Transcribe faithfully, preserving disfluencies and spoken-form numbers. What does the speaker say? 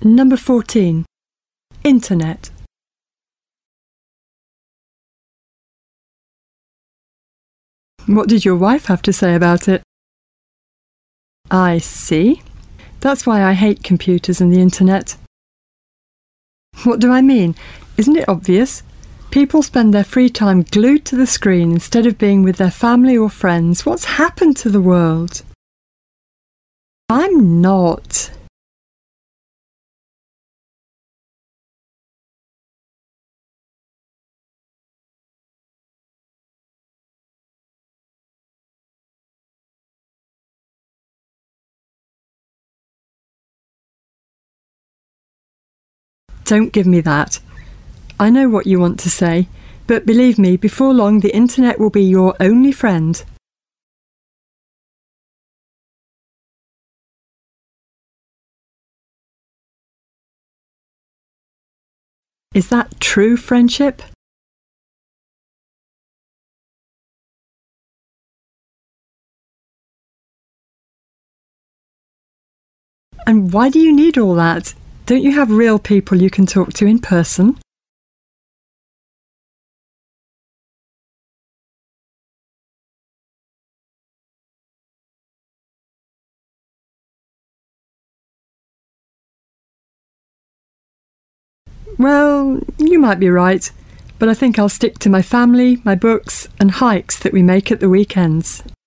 Number fourteen. Internet. What did your wife have to say about it? I see. That's why I hate computers and the internet. What do I mean? Isn't it obvious? People spend their free time glued to the screen instead of being with their family or friends. What's happened to the world? I'm not. Don't give me that. I know what you want to say, but believe me, before long the internet will be your only friend. Is that true friendship? And why do you need all that? Don't you have real people you can talk to in person? Well, you might be right, but I think I'll stick to my family, my books, and hikes that we make at the weekends.